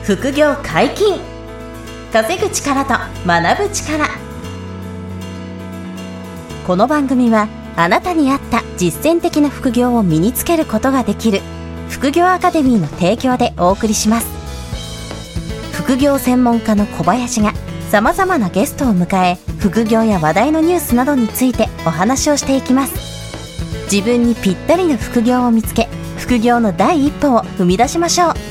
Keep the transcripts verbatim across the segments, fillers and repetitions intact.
副業解禁。稼ぐ力と学ぶ力。この番組はあなたに合った実践的な副業を身につけることができる副業アカデミーの提供でお送りします。副業専門家の小林がさまざまなゲストを迎え、副業や話題のニュースなどについてお話をしていきます。自分にぴったりの副業を見つけ、副業の第一歩を踏み出しましょう。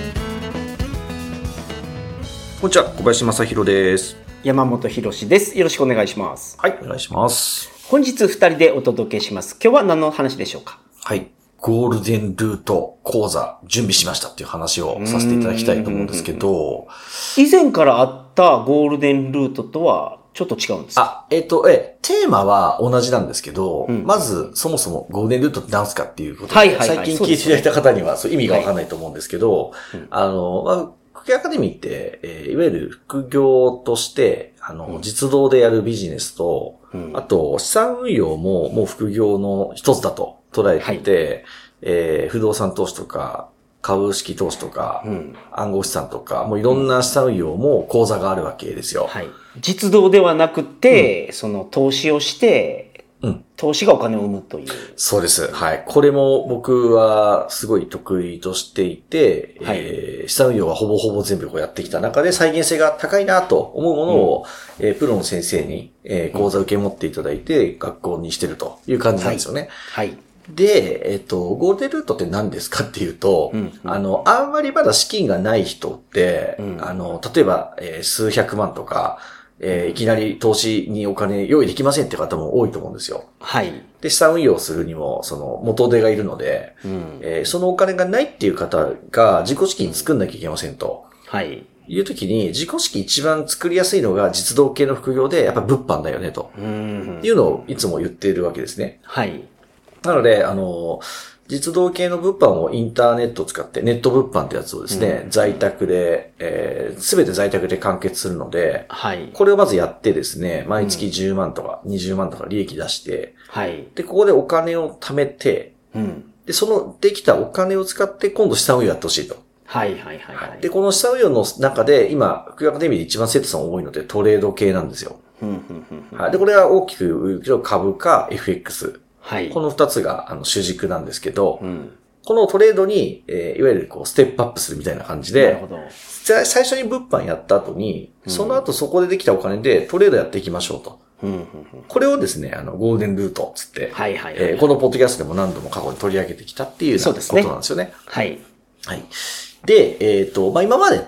こんにちは、小林正弘です。 山本博です。よろしくお願いします。 はい、お願いします。 本日ふたりでお届けします。今日は何の話でしょうか？ はい。ゴールデンルート講座準備しましたっていう話をさせていただきたいと思うんですけど。 以前からあったゴールデンルートとはちょっと違うんですか？ あ、えっと、え、テーマは同じなんですけど、 うん、 まずそもそもゴールデンルートって何すかっていうことで、 はいはいはい、 最近聞いていただいた方にはそう意味がわかんないと思うんですけど、 はいうん、 あの、まあ副業アカデミーって、えー、いわゆる副業として、あの、うん、実動でやるビジネスと、うん、あと、資産運用ももう副業の一つだと捉えていて、はい、えー、不動産投資とか、株式投資とか、うん、暗号資産とか、もういろんな資産運用も講座があるわけですよ。 はい、実動ではなくて、うん、その投資をして、うん、投資がお金を生むという。 そうです。はい。これも僕はすごい得意としていて、はい、えー、資産運用はほぼほぼ全部こうやってきた中で再現性が高いなと思うものを、うんえー、プロの先生に、えー、講座受け持っていただいて学校にしてるという感じなんですよね。はい。はいで、えっと、ゴールデンルートって何ですかっていうと、うんうん、あの、あんまりまだ資金がない人って、うん、あの、例えば、えー、数百万とか、えー、いきなり投資にお金用意できませんって方も多いと思うんですよ。はい。で、資産運用するにも、その、元手がいるので、うんえー、そのお金がないっていう方が自己資金作んなきゃいけませんと。はい。いう時に、自己資金一番作りやすいのが実動系の副業で、やっぱ物販だよねと。うん。いうのをいつも言っているわけですね。はい。なので、あの、実動系の物販をインターネットを使って、ネット物販ってやつをですね、うん、在宅で、えー、すべて在宅で完結するので、はい。これをまずやってですね、毎月じゅうまんとかにじゅうまんとか利益出して、はい。で、ここでお金を貯めて、うん。で、そのできたお金を使って今度資産運用やってほしいと。はいはいはい、はい。で、この資産運用の中で、今、副業アカデミーで一番生徒さん多いのでトレード系なんですよ。うんうんうん、はい。で、これは大きく言うけど株か エフエックス。はい。この二つが、あの、主軸なんですけど、うん、このトレードに、えー、いわゆるこう、ステップアップするみたいな感じで、なるほど。最初に物販やった後に、うん、その後そこでできたお金でトレードやっていきましょうと。うんうんうん、これをですね、あの、ゴールデンルートつって、はいはいはいはい、えー、このポッドキャストでも何度も過去に取り上げてきたっていうことなんですよね。すねはい。はい。で、えっと、まあ、今までって、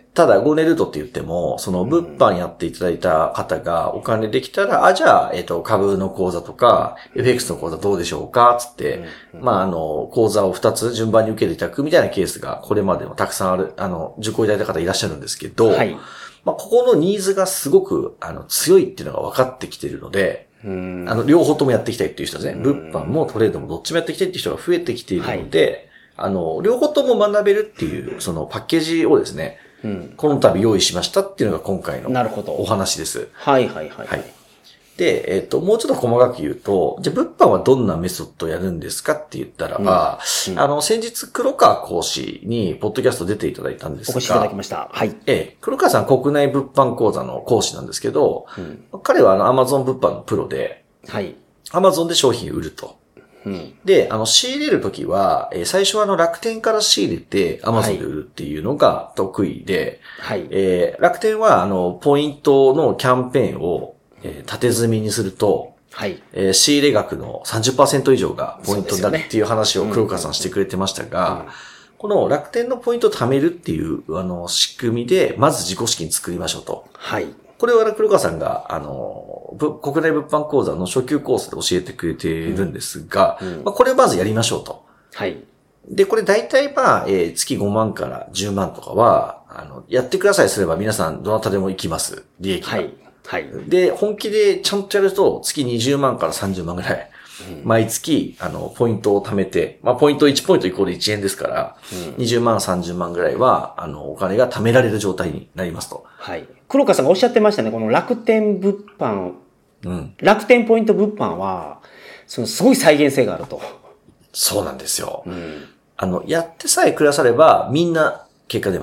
ただゴールデンルートって言っても、その物販やっていただいた方がお金できたら、あ、じゃあ、えっと、株の口座とか、エフエックス の口座どうでしょうかつって、まあ、あの、口座をふたつ順番に受けていただくみたいなケースが、これまでもたくさんある、あの、受講いただいた方いらっしゃるんですけど、はい。まあ、ここのニーズがすごく、あの、強いっていうのが分かってきているので、うんあの、両方ともやっていきたいっていう人ですね。物販もトレードもどっちもやっていきたいっていう人が増えてきているので、はいあの、両方とも学べるっていう、そのパッケージをですね、うん、この度用意しましたっていうのが今回のお話です。はいはいはい。はい、で、えっと、もうちょっと細かく言うと、じゃあ物販はどんなメソッドをやるんですかって言ったらば、うんうん、あの、先日黒川講師にポッドキャスト出ていただいたんですが、 お越しいただきました。はい。 ええ、黒川さん国内物販講座の講師なんですけど、うん、彼はあの、アマゾン物販のプロで、はい。アマゾンで商品を売ると。うん、で、あの、仕入れるときは、えー、最初はあの、楽天から仕入れて、アマゾンで売るっていうのが得意で、はい。えー、楽天は、あの、ポイントのキャンペーンを、えー、縦積みにすると、はい。えー、仕入れ額の さんじゅっパーセント 以上がポイントになるっていう話を黒川さんしてくれてましたが、この楽天のポイントを貯めるっていう、あの、仕組みで、まず自己資金作りましょうと。はい。これは黒川さんが、あの、国内物販講座の初級コースで教えてくれているんですが、うんうんまあ、これをまずやりましょうと。はい。で、これ大体まあ、えー、月ごまんからじゅうまんとかは、あの、やってくださいすれば皆さんどなたでも行きます。利益が。はい。はい。で、本気でちゃんとやると月にじゅうまんからさんじゅうまんぐらい。うん、毎月、あの、ポイントを貯めて、まあ、ポイントいちポイントイコールいちえんですから、うん、にじゅうまん、さんじゅうまんぐらいは、あの、お金が貯められる状態になりますと。 はい。黒川さんがおっしゃってましたね、この楽天物販、うん、楽天ポイント物販は、そのすごい再現性があると。 そうなんですよ。うん、あの、やってさえくだされば、みんな結果出ます。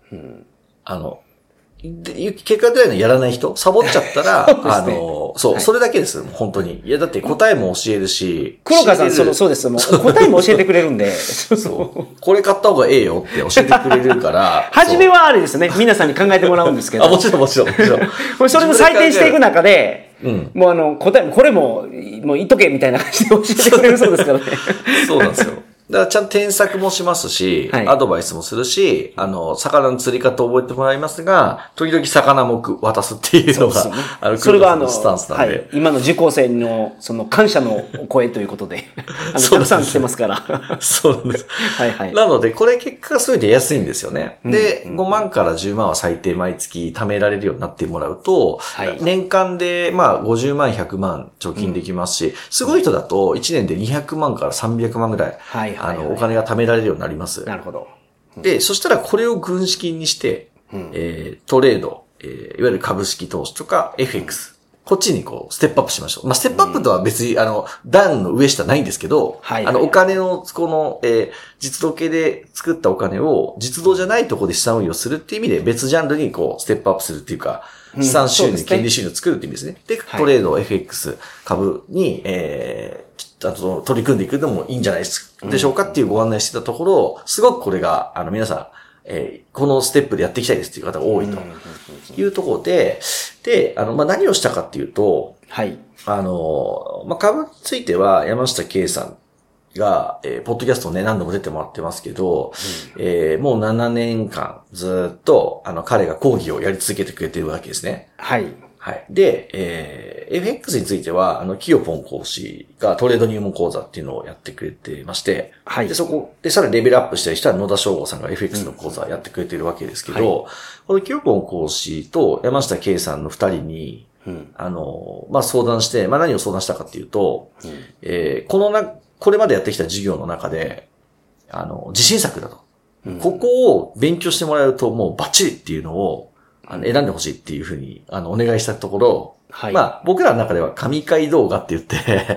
うん、あの、で結果的にやらない人、サボっちゃったら、ね、あの、そう、はい、それだけです。本当に。いや、だって答えも教えるし。 黒川さん、そうそうです。もう答えも教えてくれるんで。 そう。これ買った方がええよって教えてくれるから。 初めはあれですね。皆さんに考えてもらうんですけど。 あ、もちろんもちろん。もちろんこれそれも採点していく中で、うん、もうあの、答えも、これも、もう言っとけみたいな感じで教えてくれるそうですからね。 そうなんですよ。だからちゃんと添削もしますし、はい、アドバイスもするし、あの、魚の釣り方を覚えてもらいますが、時々魚も渡すっていうのが、 ね、 あの、 それがあの、 スタンスなんで、はい、 今の受講生の、その感謝の声ということで、あの、たくさん来てますから。 そうなんです。 はいはい。 なので、これ結果がすごい出やすいんですよね。うん、で、ごまんからじゅうまんは最低毎月貯められるようになってもらうと、はい、年間で、まあ、ごじゅうまん、ひゃくまん貯金できますし、うん、すごい人だと、いちねんでにひゃくまんからさんびゃくまんぐらい、はいはいはい、あの、お金が貯められるようになります。 なるほど。 うん、で、そしたらこれを軍資金にして、うん、えー、トレード、えー、いわゆる株式投資とか エフエックス、うん、こっちにこう、ステップアップしましょう。まあ、ステップアップとは別に、うん、あの、段の上下ないんですけど、はい、あの、お金の、この、えー、実動系で作ったお金を、実動じゃないところで資産運用するっていう意味で、別ジャンルにこう、ステップアップするっていうか、資産収入、うんね、権利収入を作るって意味ですね。で、トレード、エフエックス、株に、えー、あと取り組んでいくのもいいんじゃないでしょうかっていうご案内してたところ、すごくこれが、あの、皆さん、えー、このステップでやっていきたいですっていう方が多いというところで、で、あの、まあ、何をしたかっていうと、 はい。 あの、まあ、株については山下圭さんが、えー、ポッドキャストね、何度も出てもらってますけど、うん、えー、もうななねんかんずっと、あの、彼が講義をやり続けてくれてるわけですね。 はい。 はい。で、えー、エフエックス については、あの、キヨポン講師がトレード入門講座っていうのをやってくれてまして、はい。で、そこ、で、さらにレベルアップしたりしたら野田翔吾さんが エフエックス の講座やってくれてるわけですけど、うんはい、このキヨポン講師と山下圭さんの二人に、うん、あの、まあ、相談して、まあ、何を相談したかっていうと、うん、えー、このな、これまでやってきた授業の中で、あの、自信作だと。うん、ここを勉強してもらうともうバッチリっていうのを、あの、選んでほしいっていうふうに、あの、お願いしたところ、はい。まあ、僕らの中では神回動画って言って、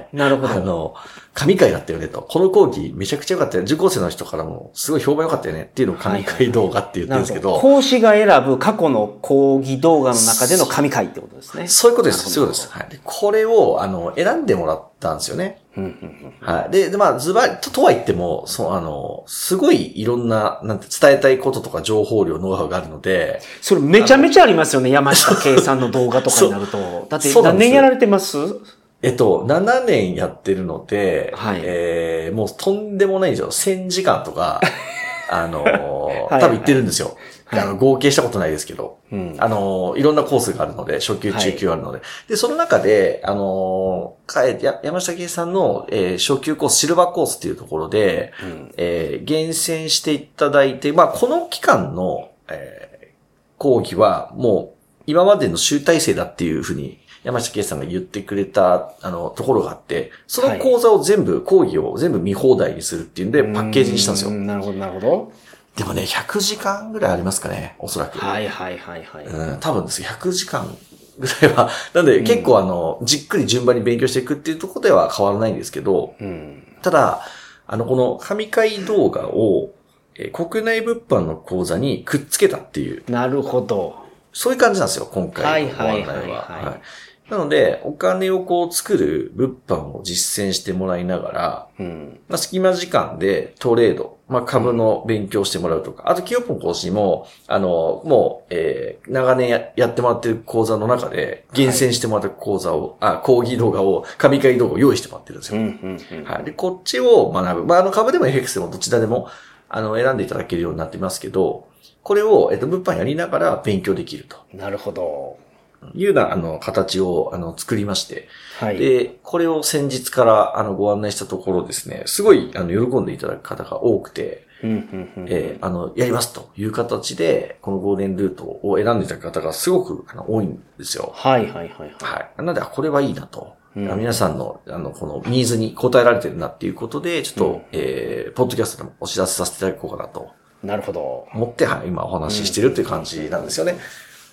なるほど。 あの、神回だったよねと。この講義めちゃくちゃ良かったよね。受講生の人からもすごい評判良かったよねっていうのを神回動画って言ってるんですけど。はいはいはい、 講師が選ぶ過去の講義動画の中での神回ってことですね。 そういうことです。そういうことです。はい。で、これを、あの、選んでもらったんですよね。はい。で、でまあ、ズバリ、と、とは言っても、そう、あの、すごいいろんな、なんて伝えたいこととか情報量、ノウハウがあるので。 それめちゃめちゃありますよね、山下圭さんの動画とかになると。だって、何年やられてます？ えっと、ななねんやってるので、はい、えー、もうとんでもないんですよ。せんじかんとか、あのー、多分言ってるんですよ。はい、あの、合計したことないですけど、うん、あのー、いろんなコースがあるので、初級、中級あるので。はい、で、その中で、あのー、かえ、や、山下圭さんの、えー、初級コース、シルバーコースっていうところで、うん、えー、厳選していただいて、まあ、この期間の、えー、講義は、もう、今までの集大成だっていうふうに、山下圭さんが言ってくれた、あの、ところがあって、その講座を全部、はい、講義を全部見放題にするっていうんで、パッケージにしたんですよ。 なるほど、なるほど。 でもね、ひゃくじかんぐらいありますかね、おそらく。 はいはいはいはい。 うん、多分ですよ、ひゃくじかんぐらいは。なんで、結構あの、じっくり順番に勉強していくっていうところでは変わらないんですけど、うん、ただ、あの、この神回動画を、えー、国内物販の講座にくっつけたっていう。 なるほど。 そういう感じなんですよ、今回のご案内は。はいはいはい、はい。なので、お金をこう作る物販を実践してもらいながら、うんまあ、隙間時間でトレード、まあ、株の勉強してもらうとか、あと、キヨポン講師も、あの、もう、えー、長年 や, やってもらってる講座の中で、厳選してもらった講座を、はい、あ、講義動画を、神回動画を用意してもらってるんですよ。うんうんうん、はい。で、こっちを学ぶ。まあ、あの、株でも エフエックス でもどちらでも、あの、選んでいただけるようになってますけど、これを、えっと、物販やりながら勉強できると。 なるほど。 いうような、あの、形を、あの、作りまして。はい。で、これを先日から、あの、ご案内したところですね、すごい、あの、喜んでいただく方が多くて、うんうんうん、えー、あの、やりますという形で、このゴールデンルートを選んでいただく方がすごく、あの、多いんですよ。 はいはいはい、はい。 はい。なので、これはいいなと。うん、皆さんの、あの、このニーズに応えられてるなっていうことで、ちょっと、うん、えー、ポッドキャストでもお知らせさせていただこうかなと。 なるほど。 思って、はい、今お話ししてるっていう感じなんですよね。うん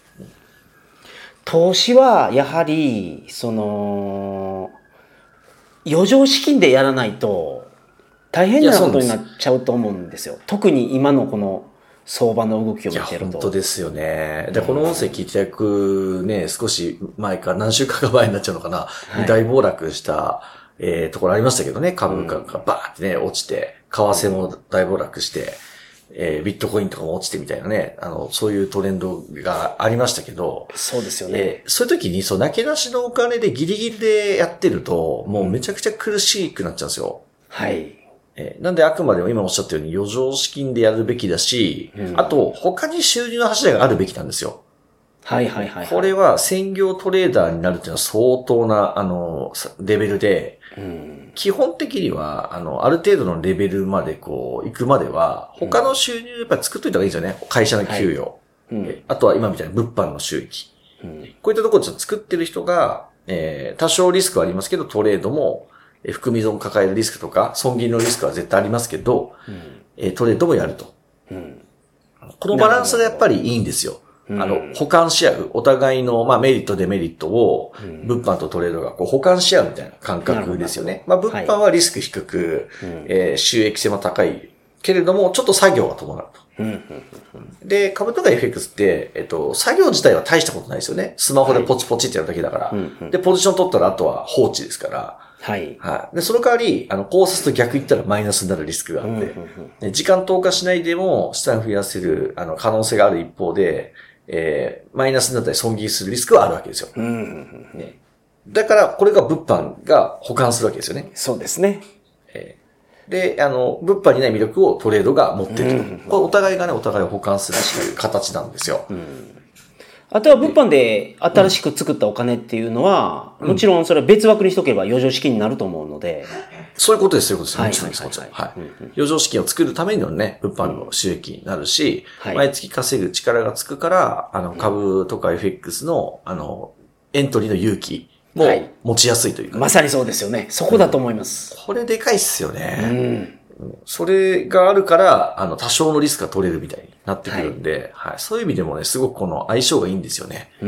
投資はやはりその余剰資金でやらないと大変なことになっちゃうと思うんですよ。特に今のこの相場の動きを見てると。 いや、本当ですよね。で、この音声聞いていただくね、少し前か何週間か前になっちゃうのかな、はい、大暴落した、えー、ところありましたけどね、株価がバーってね、落ちて、為替も大暴落して、えー、ビットコインとかも落ちてみたいなね、あの、そういうトレンドがありましたけど。 そうですよね。 えー、そういう時に、そう、なけなしのお金でギリギリでやってると、もうめちゃくちゃ苦しくなっちゃうんですよ。 はい。 えー、なんであくまでも今おっしゃったように余剰資金でやるべきだし、うん、あと、他に収入の柱があるべきなんですよ。 はいはいはい、はい。 これは専業トレーダーになるっていうのは相当な、あの、レベルで、うん、基本的には、あの、ある程度のレベルまでこう、行くまでは、他の収入やっぱり作っといた方がいいんですよね。会社の給与。はいうん、あとは今みたいに物販の収益。うん、こういったところで作ってる人が、えー、多少リスクはありますけど、トレードも、えー、含み損抱えるリスクとか、損切りのリスクは絶対ありますけど、うんえー、トレードもやると、うん。このバランスがやっぱりいいんですよ。あの、補完し合う。お互いの、まあ、メリット、デメリットを、物販とトレードがこう補完し合うみたいな感覚ですよね。まあ、物販はリスク低く、はいえー、収益性も高いけれども、ちょっと作業が伴うと。で、株とか エフエックス って、えっと、作業自体は大したことないですよね。スマホでポチポチってやるだけだから。はい、で、ポジション取ったらあとは放置ですから。はい。はい。で、その代わり、あの、考察と逆言ったらマイナスになるリスクがあって、で時間投下しないでも資産増やせる、あの、可能性がある一方で、えー、マイナスになったり損切りするリスクはあるわけですよ。うんうんうんね、だから、これが物販が補完するわけですよね。 そうですね。 えー、で、あの、物販にない魅力をトレードが持っていると。うんうんうん、これお互いがね、お互いを補完するという形なんですよ。うんあとは物販で新しく作ったお金っていうのは、うん、もちろんそれは別枠にしとけば余剰資金になると思うので。 そういうことです、そういうことです。もちろんです、もちろん。はい。余剰資金を作るためのね、物販の収益になるし、うんはい、毎月稼ぐ力がつくから、あの、株とか エフエックス の、あの、エントリーの勇気も持ちやすいというか、 はい。まさにそうですよね。そこだと思います。 うん、これでかいっすよね。うんそれがあるから、あの、多少のリスクが取れるみたいになってくるんで、はい、はい。そういう意味でもね、すごくこの相性がいいんですよね。うん。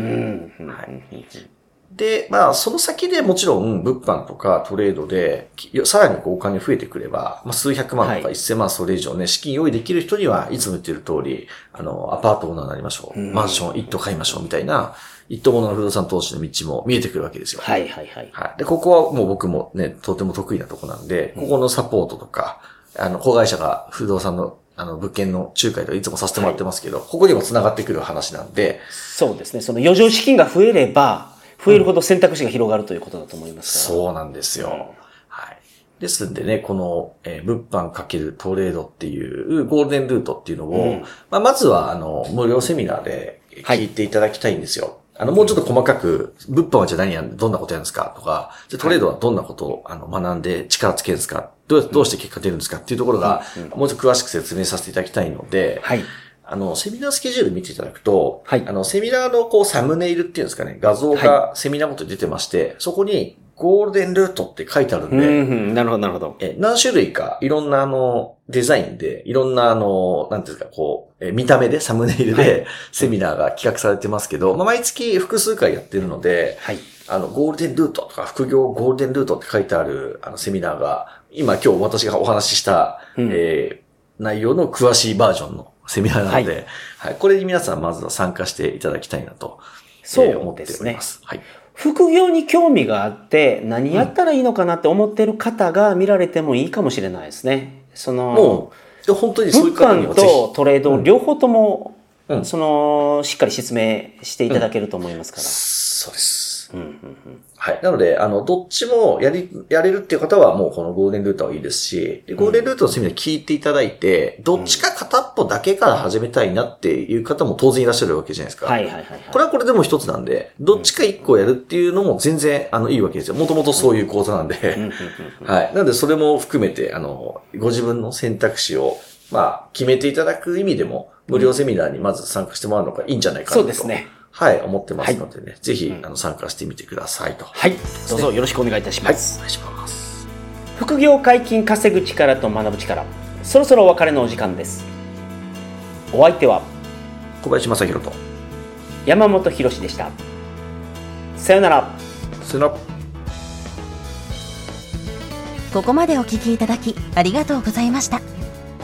はい。で、まあ、その先でもちろん、物販とかトレードで、さらにこうお金増えてくれば、まあ、数百万とか一千万それ以上ね、資金用意できる人には、いつも言ってる通り、あの、アパートオーナーになりましょう。マンション一棟買いましょうみたいな、一棟物の不動産投資の道も見えてくるわけですよ。 はいはいはい。 はい。で、ここはもう僕もね、とても得意なとこなんで、ここのサポートとか、あの、子会社が不動産の、あの、物件の仲介とかいつもさせてもらってますけど、はい、ここにも繋がってくる話なんで。 そうですね。その余剰資金が増えれば、増えるほど選択肢が広がるということだと思いますから、 うん、そうなんですよ。うん、はい。ですんでね、この、えー、物販かけるトレードっていうゴールデンルートっていうのを、うん、まあ、まずは、あの、無料セミナーで聞いていただきたいんですよ。はいあの、もうちょっと細かく、物販はじゃあ何やん、どんなことやるんですかとか、じゃトレードはどんなことを、あの、学んで力つけるんですかどう、どうして結果出るんですかっていうところが、もうちょっと詳しく説明させていただきたいので、はい。あの、セミナースケジュール見ていただくと、はい。あの、セミナーのこう、サムネイルっていうんですかね、画像がセミナーごとに出てまして、はい、そこに、ゴールデンルートって書いてあるんで、 うんうん、なるほど、なるほど。 え、何種類か、いろんなあの、デザインで、いろんなあの、なんていうんですか、こう、え、見た目で、サムネイルで、セミナーが企画されてますけど、はい、まあ、毎月複数回やってるので、はい。あの、ゴールデンルートとか、副業ゴールデンルートって書いてある、あの、セミナーが、今今日私がお話しした、うん、えー、内容の詳しいバージョンのセミナーなので、はい、はい。これに皆さんまずは参加していただきたいなと、 そう思っております。はい。副業に興味があって、何やったらいいのかなって思ってる方が見られてもいいかもしれないですね。その、 もう、本当にそういう方にはぜひ。 物販とトレード両方とも、うん、その、しっかり説明していただけると思いますから。うん、 そうです。うんうんうん、はい。なので、あの、どっちもやり、やれるっていう方はもうこのゴールデンルートはいいですし、でゴールデンルートのセミナー聞いていただいて、うん、どっちか片っぽだけから始めたいなっていう方も当然いらっしゃるわけじゃないですか。 はいはいはい、はい。 これはこれでも一つなんで、どっちか一個やるっていうのも全然、あの、いいわけですよ。もともとそういう講座なんで。はい。なので、それも含めて、あの、ご自分の選択肢を、まあ、決めていただく意味でも、無料セミナーにまず参加してもらうのがいいんじゃないかなと。 そうですね。 はい、思ってますのでね、はい、ぜひ、あの、参加してみてくださいと。 はい。どうぞよろしくお願いいたします。 はい、お願いします。 副業解禁稼ぐ力と学ぶ力。そろそろお別れのお時間です。お相手は、 小林正弘と、 山本博史でした。さよなら。 さよなら。 ここまでお聞きいただき、ありがとうございました。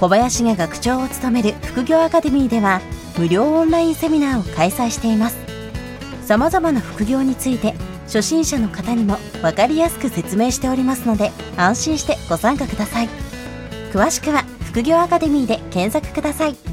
小林が学長を務める副業アカデミーでは無料オンラインセミナーを開催しています。様々な副業について初心者の方にも分かりやすく説明しておりますので、安心してご参加ください。詳しくは副業アカデミーで検索ください。